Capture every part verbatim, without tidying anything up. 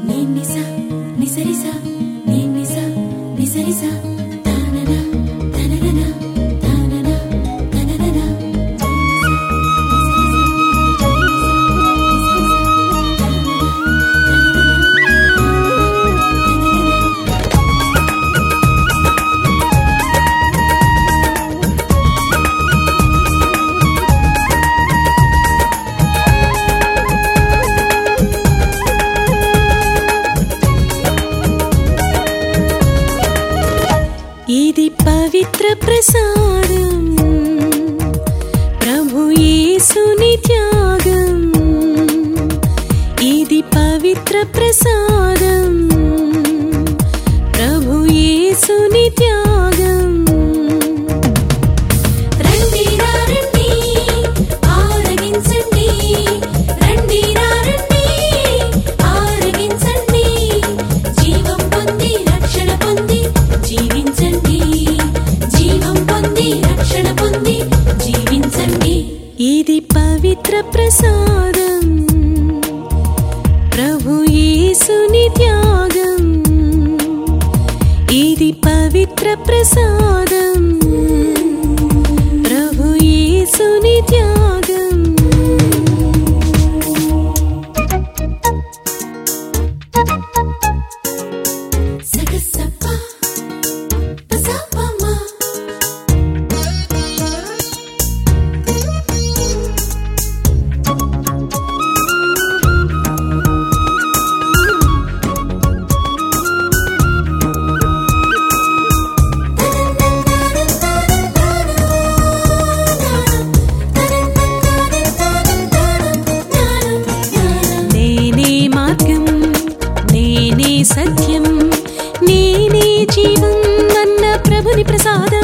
నినిసా నిసరిసా నినిసా నిసరిసా తాననా తనననా తాననా తనననా ఇది పవిత్ర ప్రసాదం ప్రభు యేసుని త్యాగం ఇది పవిత్ర ప్రసాదం ప్రభు యేసుని త్యాగం రండి రండి ఆరగించండి రండి రండి ఆరగించండి జీవం పొంది రక్షణ పొంది జీవించండి జీవం పొంది రక్షణ పొంది జీవించండి ఇది పవిత్ర ప్రసాదం ప్రభు యేసుని త్యాగం ఇది పవిత్ర ప్రసాదం ప్రభు యేసుని త్యాగం సగసప్ప పసపమా నేనే మార్గం నేనే సత్యం నేనే జీవం అన్న ప్రభుని ప్రసాదం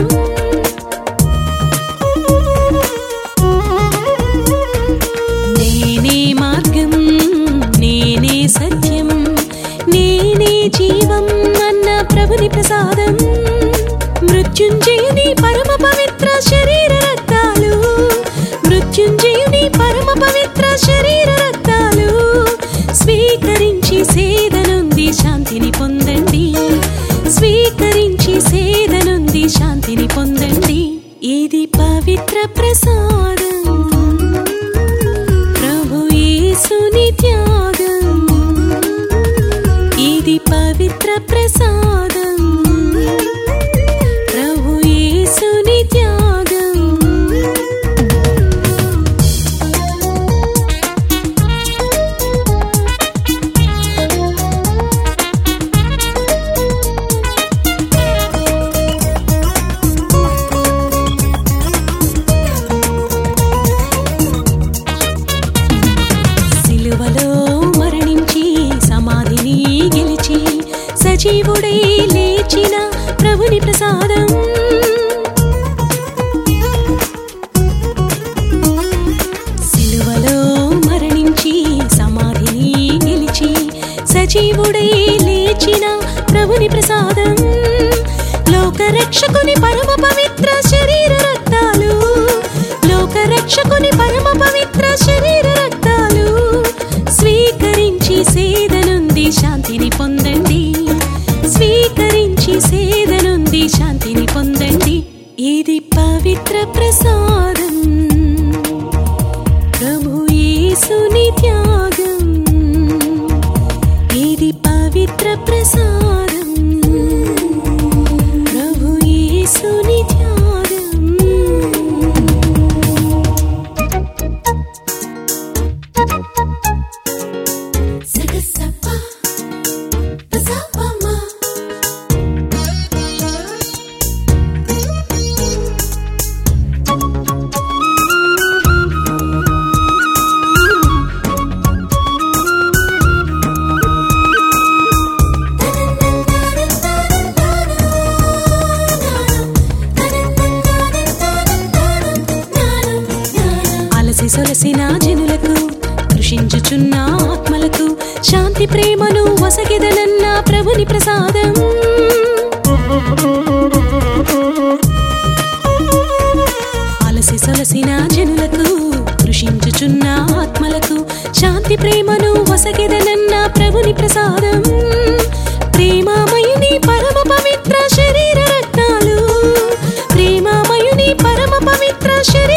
నేనే మార్గం నేనే సత్యం నేనే జీవం అన్న ప్రభుని ప్రసాదం మృత్యుంజయుని పరమ పవిత్ర శరీర రక్తాలు మృత్యుంజయుని పరమ పవిత్ర శరీర రక్తాలు స్వీకరించి సేదనుంది శాంతిని పొందండి స్వీకరించి సేదనుంది శాంతిని పొందండి ఇది పవిత్ర ప్రసాదం ప్రభు యేసుని త్యాగం ఇది పవిత్ర ప్రసాదం ప్రభు యేసుని త్యాగం సిలువలో మరణించి సమాధిని గెలిచి సజీవుడై లేచిన ప్రభుని ప్రసాదం సిలువలో మరణించి సమాధిని గెలిచి సజీవుడై లేచిన ప్రభుని ప్రసాదం లోకరక్షకుని పరమ పవిత్ర శరీర రక్తాలు లోకరక్షకుని పరమ పవిత్ర శరీర రక్తాలు స్వీకరించి సేదనుంది శాంతిని పొందండి స్వీకరించి సేదనుంది శాంతిని పొందండి ఇది పవిత్ర ప్రసాదం ప్రభు యేసుని త్యాగం ఇది పవిత్ర ప్రసాదం ప్రభు యేసుని త్యాగం సగసప్ప పసపమా అలసి సొలసిన జనులకు కృషించుచున్న ఆత్మలకు శాంతి ప్రేమను వసగిదనన్న ప్రభుని ప్రసాదం అలసి సొలసిన జనులకు కృషించుచున్న ఆత్మలకు శాంతి ప్రేమను వసగిదనన్న ప్రభుని ప్రసాదం ప్రేమామయుని పరమ పవిత్ర శరీర రత్నాలు ప్రేమామయుని పరమ పవిత్ర శరీర